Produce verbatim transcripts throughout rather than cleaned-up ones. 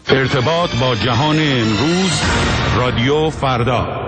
ارتباط با جهان امروز، رادیو فردا.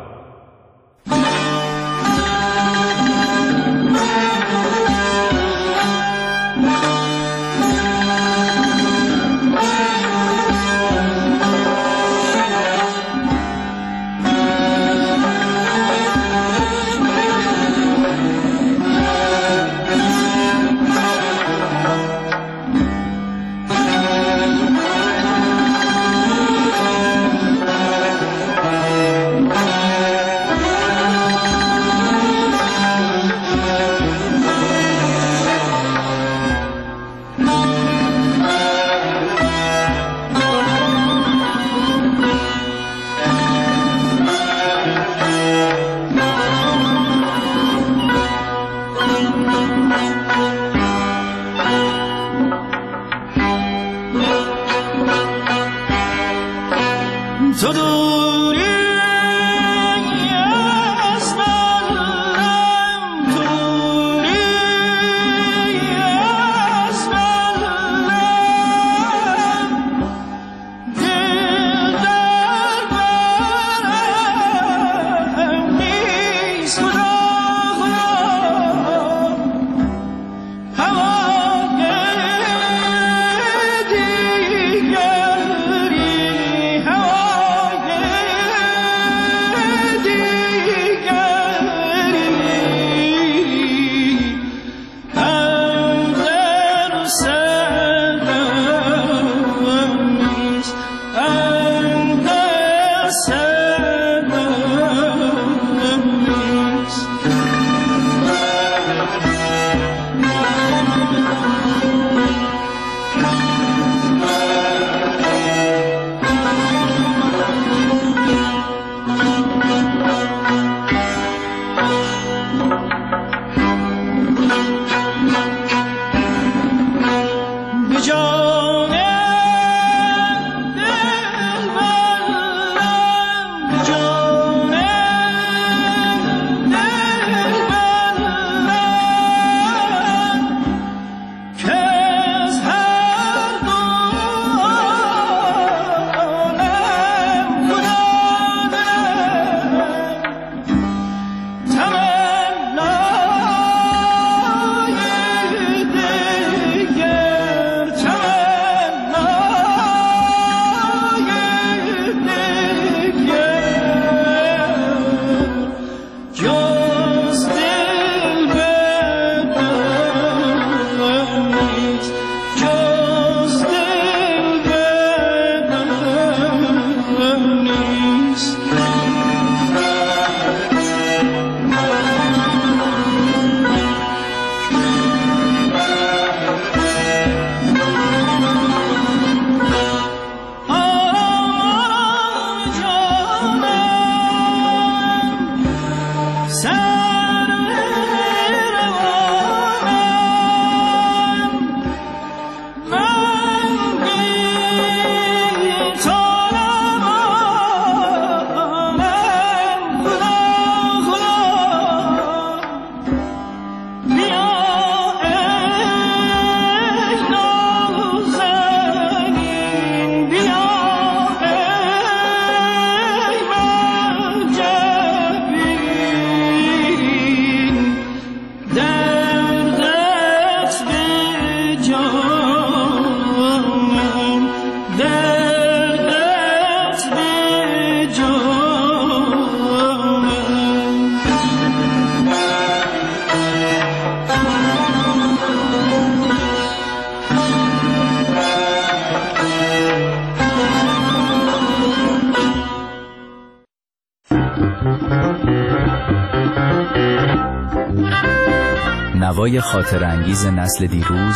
نوای خاطر انگیز نسل دیروز،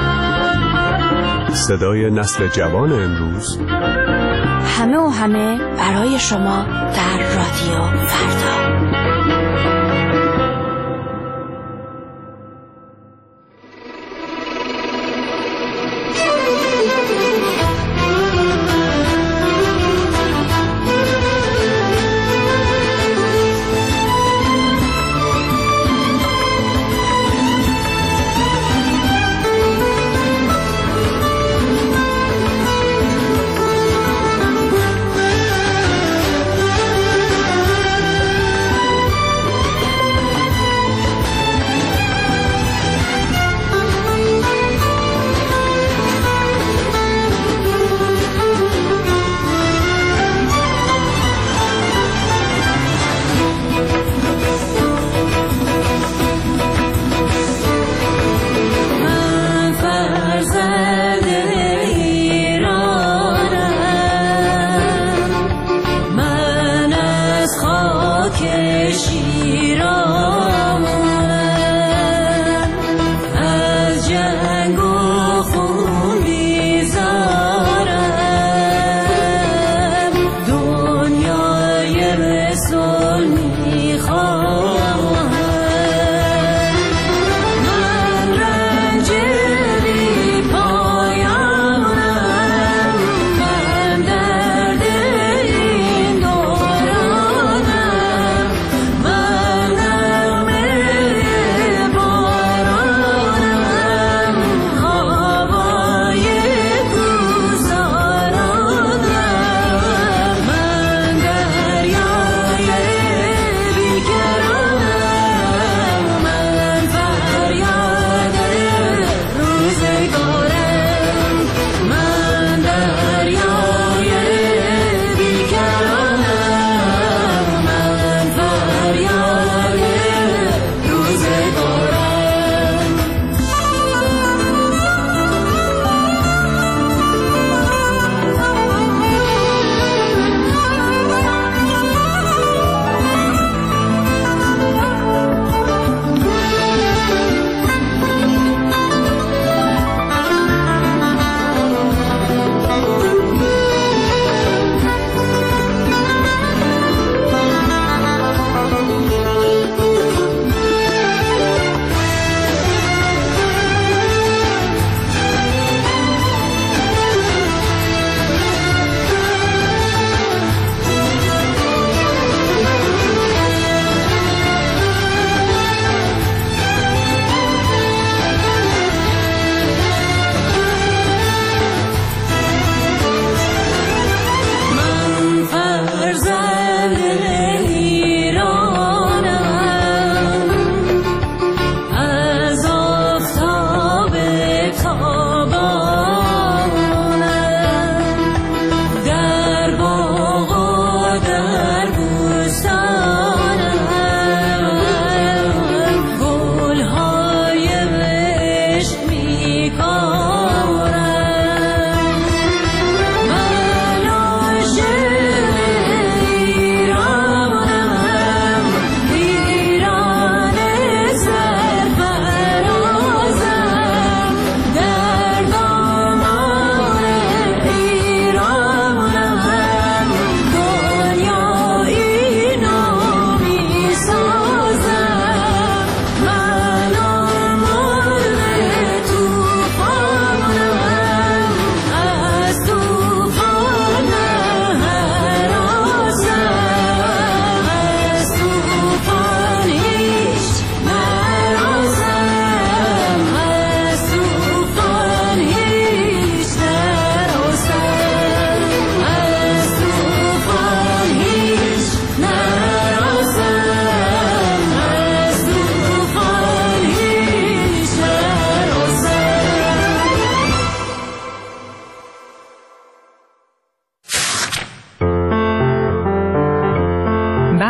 صدای نسل جوان امروز، همه و همه برای شما در رادیو فردا.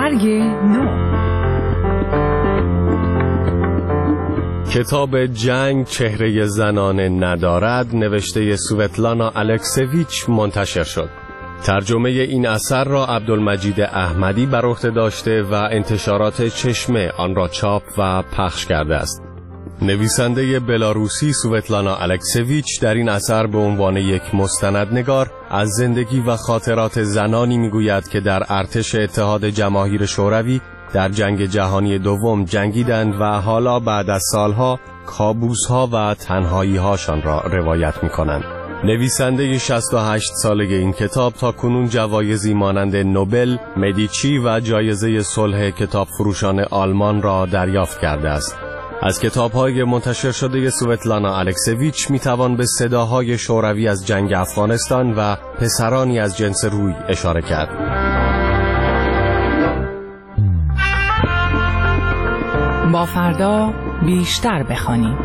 برگ نو. کتاب جنگ چهره زنانه ندارد نوشته سوتلانا الکسیویچ منتشر شد. ترجمه این اثر را عبدالمجید احمدی بر عهده داشته و انتشارات چشمه آن را چاپ و پخش کرده است. نویسنده بلاروسی سوتلانا الکسیویچ در این اثر به عنوان یک مستندنگار از زندگی و خاطرات زنانی میگوید که در ارتش اتحاد جماهیر شوروی در جنگ جهانی دوم جنگیدند و حالا بعد از سالها کابوس‌ها و تنهایی‌هاشان را روایت می‌کنند. نویسنده شصت و هشت ساله این کتاب تا کنون جوایزی مانند نوبل، مدیچی و جایزه صلح کتاب فروشان آلمان را دریافت کرده است. از کتاب‌های منتشر شده سوتلانا الکسیویچ می‌توان به صداهای شوروی از جنگ افغانستان و پسرانی از جنس روی اشاره کرد. با فردا بیشتر بخوانیم.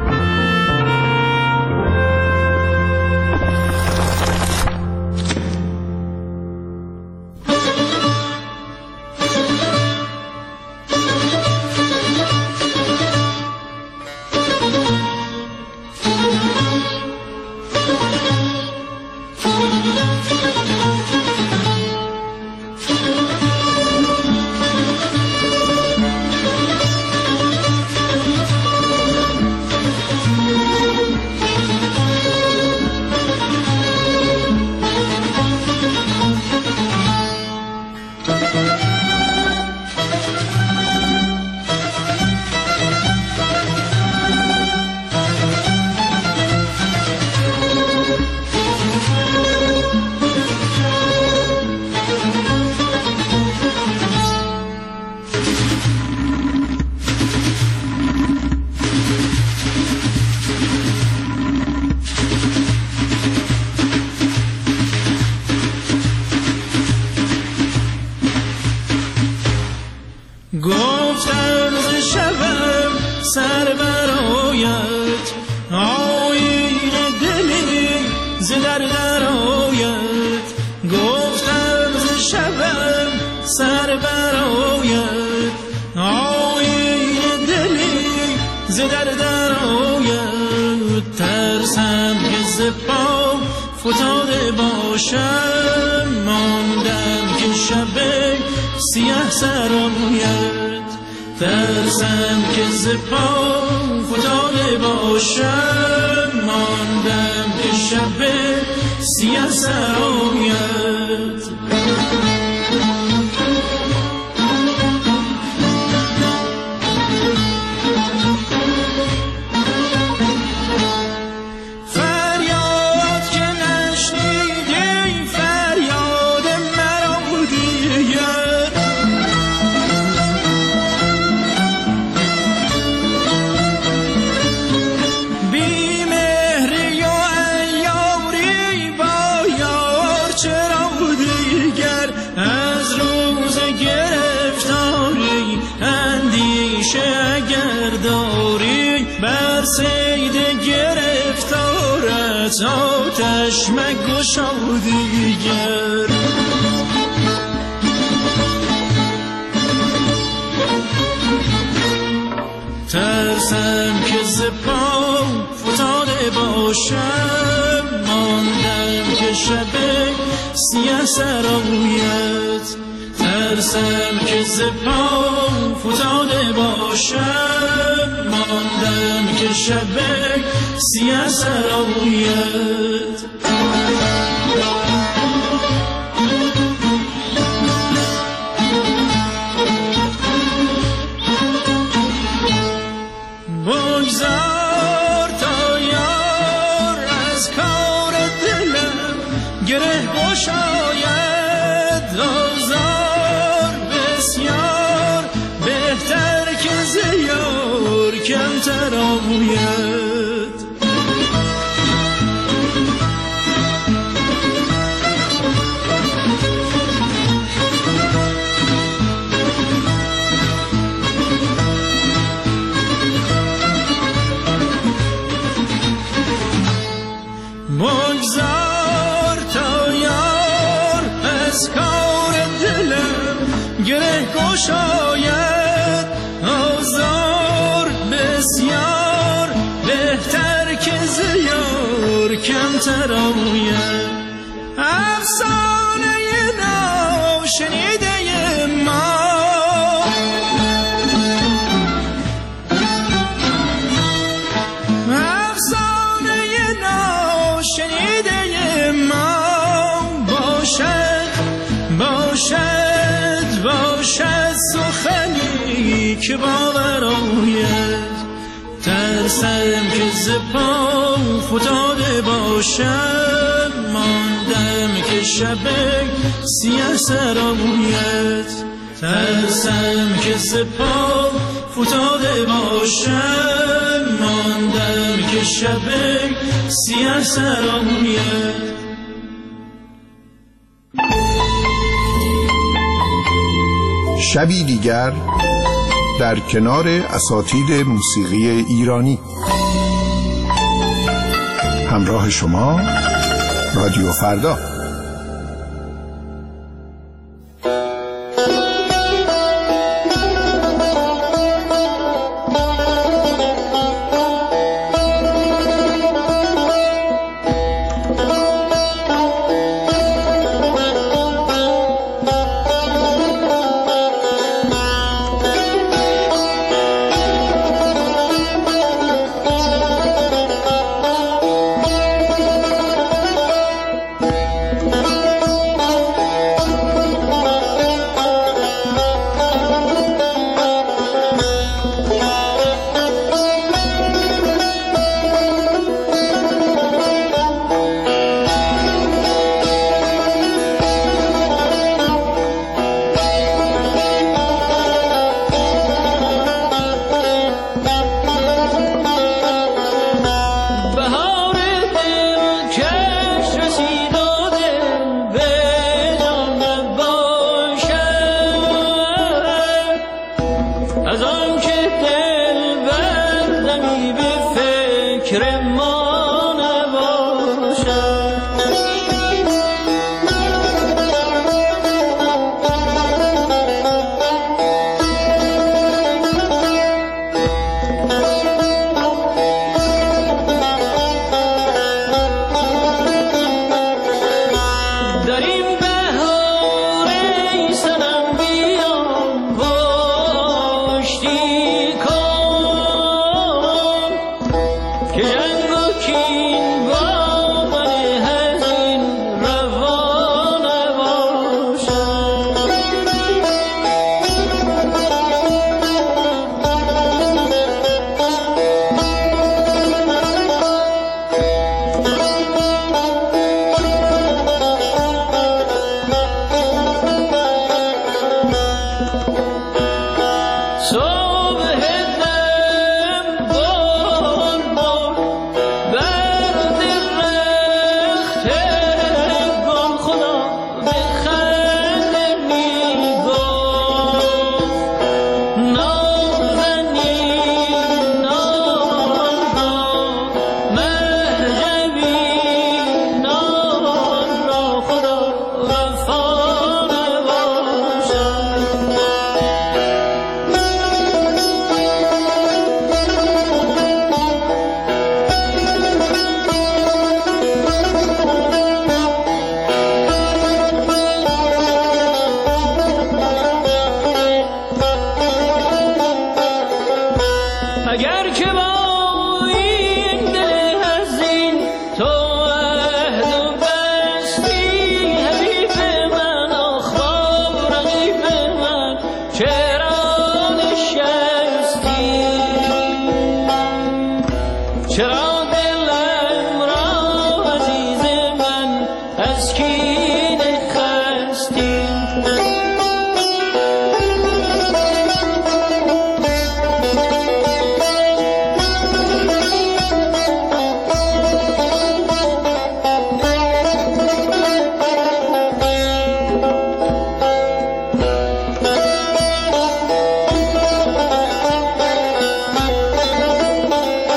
گفتم ز شبم سر برآید، آیین دلی ز در درآید. گفتم ز شبم سر برآید، آیین دلی ز در درآید. ترسم که ز پا فتاده باشم، ماندم که شب سیاه سرآید. ترسم که ز پا فتاده باشم، ماندم که شب سیاه سرآید. سید گرفتارت آتش مگشا دیگر. ترسم که ز پا فتاده باشم، ماندم که شب سیاه سرآید. ترسم که ز پا فتاده باشم، ماندم که شب سیاه سرآید. بگذار تا یار از کار دلم گره گشاید. آزار بسیار بهتر که ز یار کمتر آید. بگذار تا یار از کار گشاید آزار بسیار بهتر که زیار کمتر آید افسانه ناشنیده ما افسانه ناشنیده ما باشد باشد باشد سخنی که باور آید ترسم که ز پا فتاده باشد ماندم که شب سیه سر آید ترسم که ز پا فتاده باشد ماندم که شب سیه سر آید شبی دیگر در کنار اساتید موسیقی ایرانی. همراه شما رادیو فردا.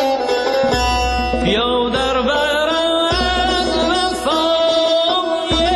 بیا در برم از وفای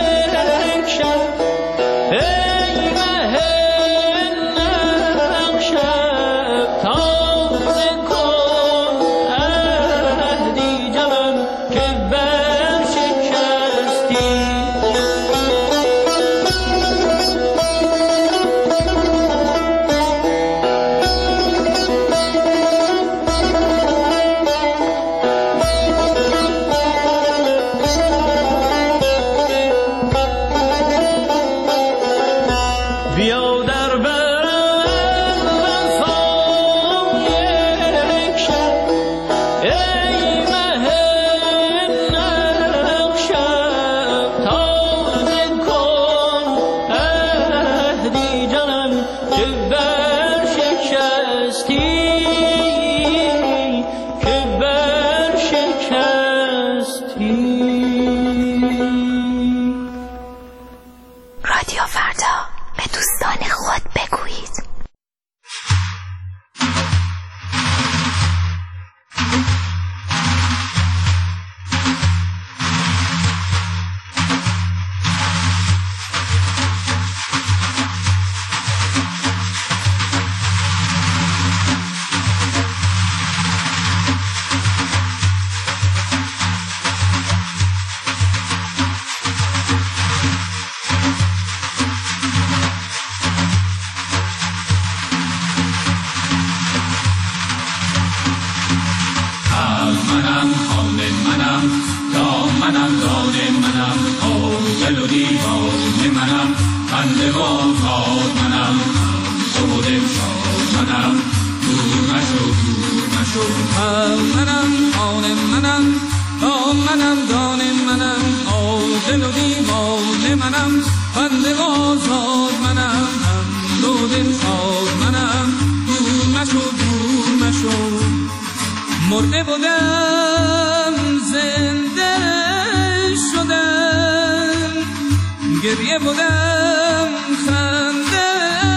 فردا به دوستان خود بگویید. مرده بودم زنده شدم، گریه بودم خنده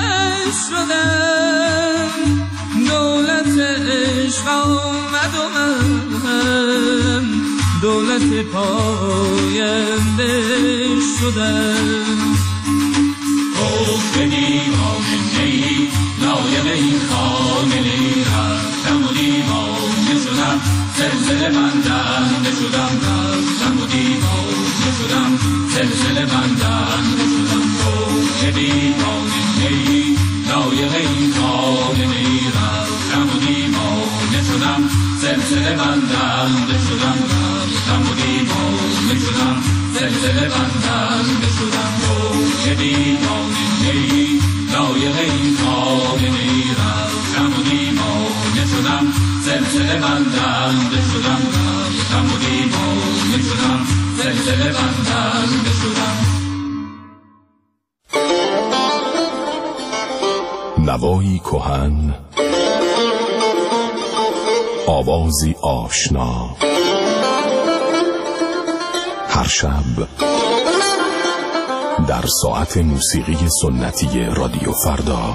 شدم، دولت عشق آمد و من دولت پاینده شدم. گفت به دیوانه نی لایق این خانه رفتم و دیوانه شدم، سلسله بندنده شدم، رفتم و دیوانه شدم، سلسله بندنده شدم. گفت به دیوانه نی لایق این خانه رفتم و دیوانه شدم، سلسله بندنده شدم، رفتم و دیوانه شدم، سلسله بندنده شدم. گفت به دیوانه نی لایق این خانه رفتم و دیوانه شدم، سلسله بندنده شدم، رفتم و دیوانه شدم، سلسله بندنده شدم. نوایی کهن، آوازی آشنا، هر شب در ساعت موسیقی سنتی رادیو فردا.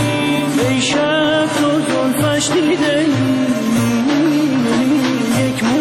یک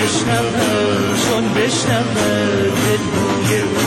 بشنود چون بشنود دل بوی